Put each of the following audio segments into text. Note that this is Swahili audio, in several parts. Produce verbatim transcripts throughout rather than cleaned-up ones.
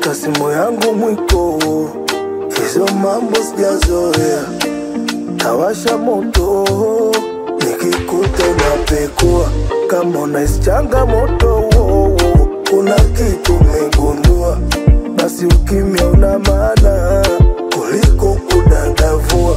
kushika simu yangu mwiko, hizo mambo sijazoea. Tawasha moto, nikikuta unapekua, kama unahisi changamoto, kuna kitu umegundua, basi ukimya una maana kuliko kudadavua.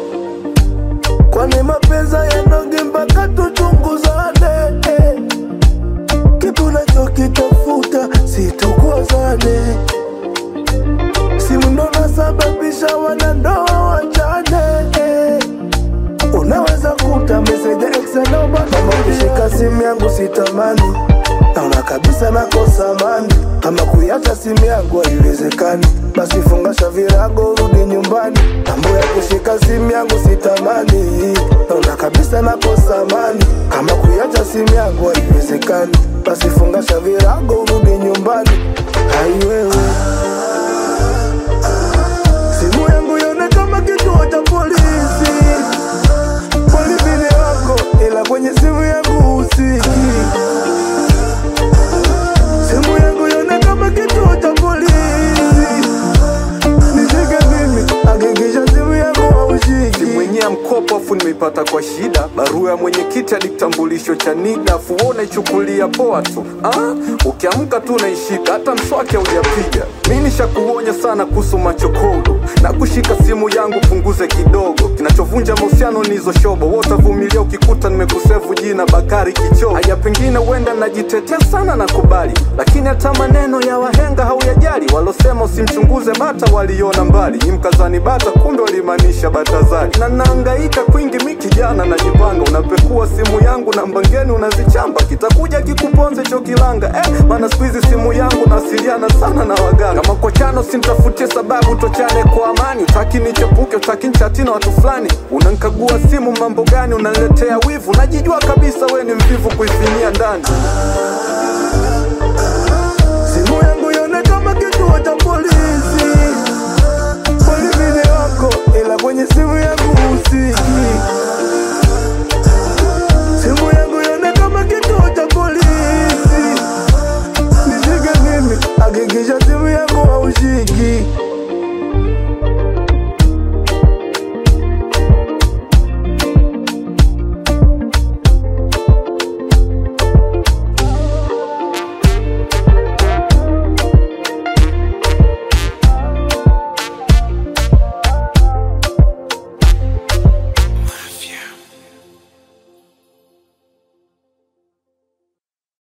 Kwani mapenzi yanoge mpaka tuchunguzane, kitu unachokitafuta situkozane. Simu ndo nasababisha wanandoa wachane. Unaweza kuta message ex naomba kama kushika simu yangu sitamani, naona kabisa nakosa amani. Kama kuiacha simu yangu haiwezekani, basi fungasha virago rudi nyumbani. Mambo ya kushika simu yangu sitamani, naona kabisa nakosa amani. Kama kuiacha simu yangu haiwezekani, basi fungasha virago rudi nyumbani. Hai wewe, simu yangu yone kama kituo cha polisi. Polisi ni wako ila kwenye simu yangu usiki. Simu yangu yone kama kituo cha polisi. Nishike mimi, hakikisha simu yangu haushiki. Simu yenyewe mkopo afu nimeipata kwa shida. Barua ya mwenyekiti hadi kitambulisho cha NIDA, afu uone chukulia poa tu. Ah, ukiamka tu naishika, hata mswaki hujapiga. Mimi nishakuonya sana kuhusu machokodo, na kushika simu yangu punguze kidogo. Kinachovunja mahusiano ni hizo shobo, wote vumilia ukikuta nimekusevu jina Bakari Kichogo. Haya pengine uenda najitetea sana na kubali, lakini hata maneno ya wahenga hauyajali. Walosema usimchunguze bata waliona mbali, ni mkazani bata kumbe walimaanisha Batazali. Na naangaika kwingi mimi kijana najipanga, unapekua simu yangu na mbangeni unazichamba. Kitakuja kikuponze chokilanga, eh, maana siku hizi simu yangu nasiliana sana na waganga. Kama kwa chano simtafutie sababu tochane kwa amani. Utaki nichepuke, utaki nchati na watu fulani. Unankagua simu mambo gani, unaletea wivu. Najijua kabisa we ni mvivu kuifinyia ndani. Simu yangu yone kama kituo cha polisi. Polisi ni wako ila kwenye simu yangu usiki.